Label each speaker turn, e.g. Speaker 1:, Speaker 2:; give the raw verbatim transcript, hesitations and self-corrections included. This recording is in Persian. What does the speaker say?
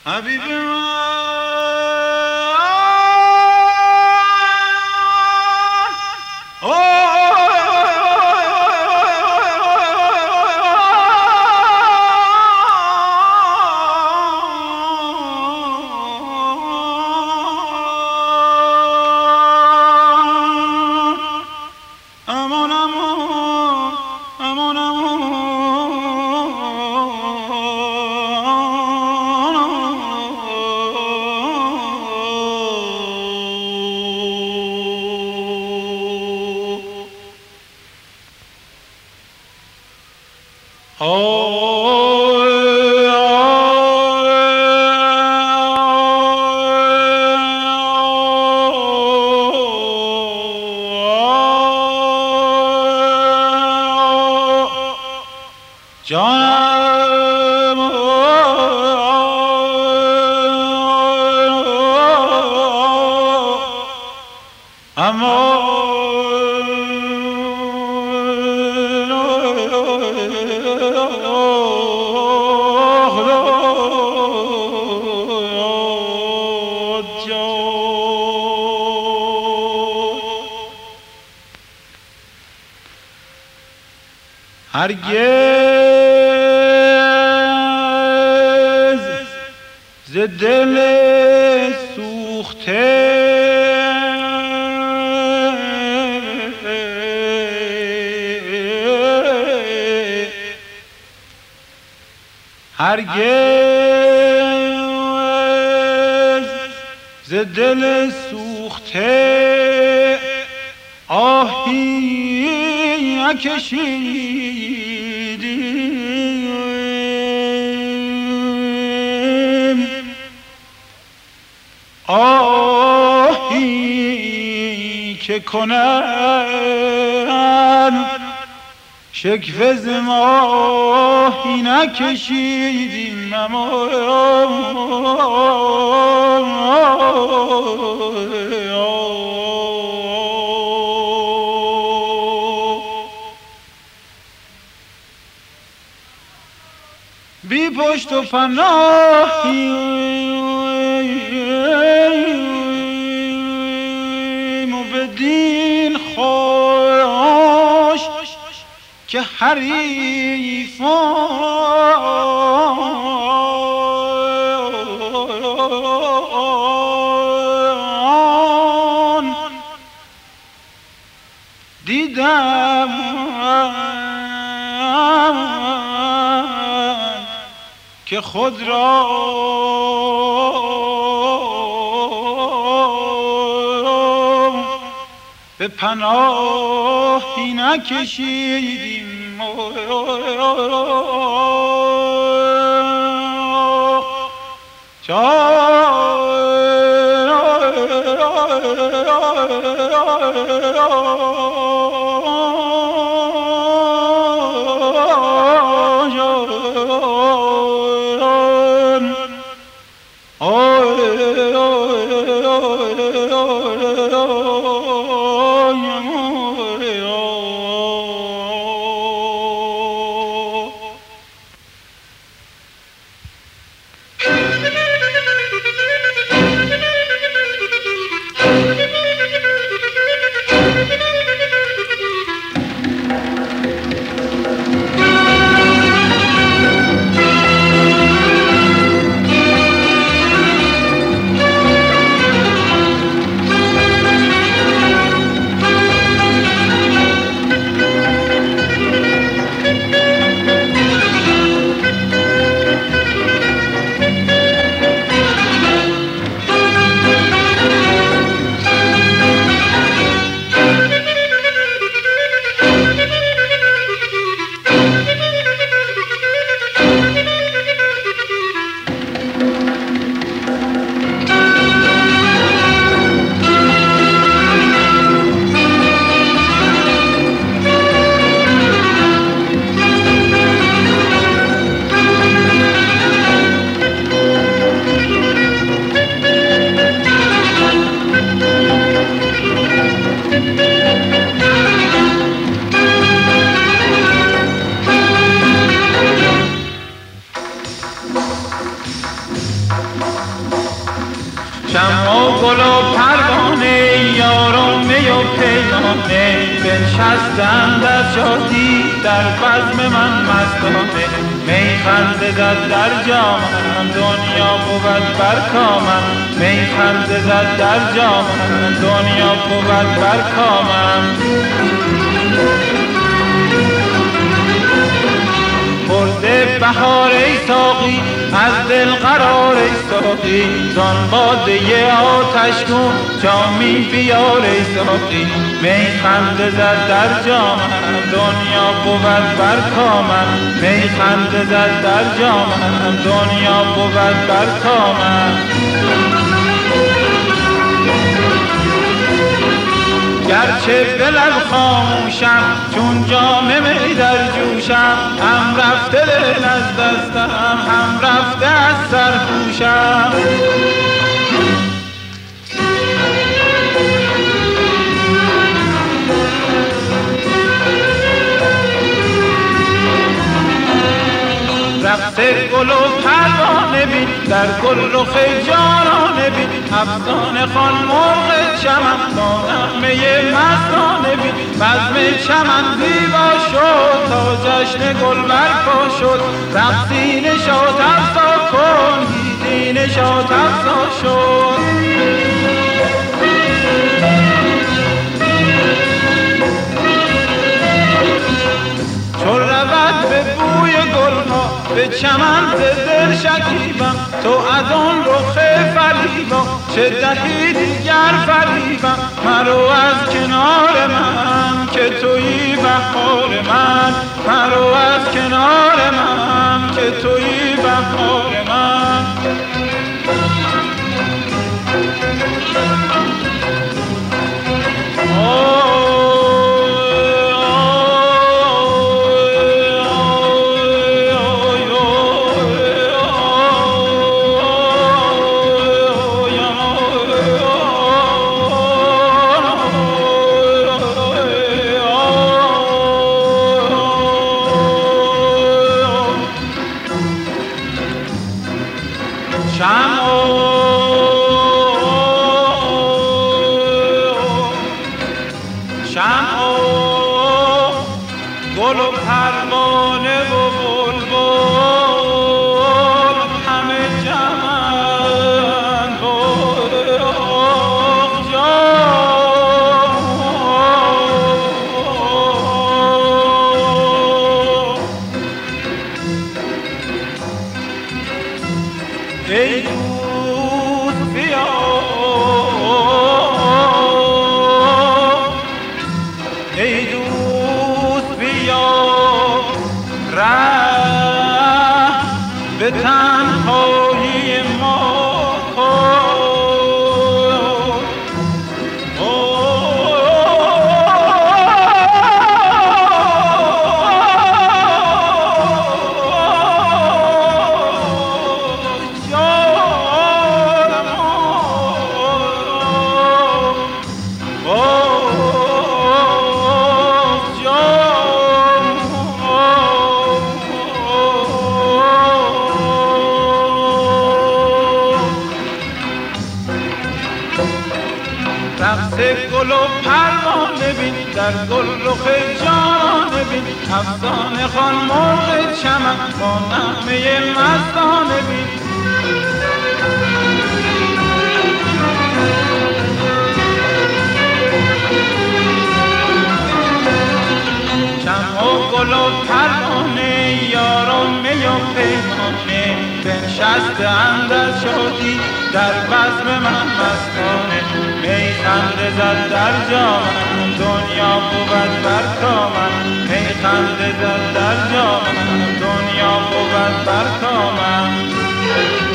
Speaker 1: حبیب من جانم اما هرگز ز دل سوخته هرگز ز دل سوخته آهی نکشیدیم آهی که کنن شکوه ز ماهی نکشیدیم اما بی پشت و پناهیم و بدین خوش که حریفان دیدم که خود را به پناهی نکشیدیم شمع و گل و پروانه یارم می و پیمانه بنشستند از شادی در بزم من مستانه می خنده زد در جامم دنیا بود بر کامم می خنده زد در جامم دنیا بود بر کامم برده بهار ای ساقی از دل قرار ای ساقی زان باده آتش کن جامی بیار ای ساقی می خنده زد در جامم دنیا بود بر کامم می خنده زد در جامم دنیا بود بر کامم گرچه به لب خاموشم چون جام می در جوشم هم رفته دل از دستم هم رفته از سرپوشم رقص گل و پروانه بین در گل رخ جانانه بین افسانه خوان مرغ چمن با نغمه مستانه بین بزم چمن زیبا شد تا جشن گل برپا شد رقصی نشاط افزا کن گیتی نشاط افزا شد چون رود به بوی گلها به چمن ز دل شکیبم تو از آن رخ فریبا چه دهی دیگر فریبم مرو از کنار من که تویی بهار من مرو از کنار من که تویی بهار من گل و پروانه و بلبل همه جمعن آخ جان ای دوست بیا ای دوست ره به تنهایی ما کن رقص گل و پروانه بین در گل رخ جانانه بین افسانه خوان مرغ چمن با نغمه مستانه بین شمع و گل و پروانه یارم می و پیمانه بنشستند از شادی در بزم من مستانه می خنده زد در جامم دنیا بود بر کامم می خنده زد در جامم دنیا بود بر کامم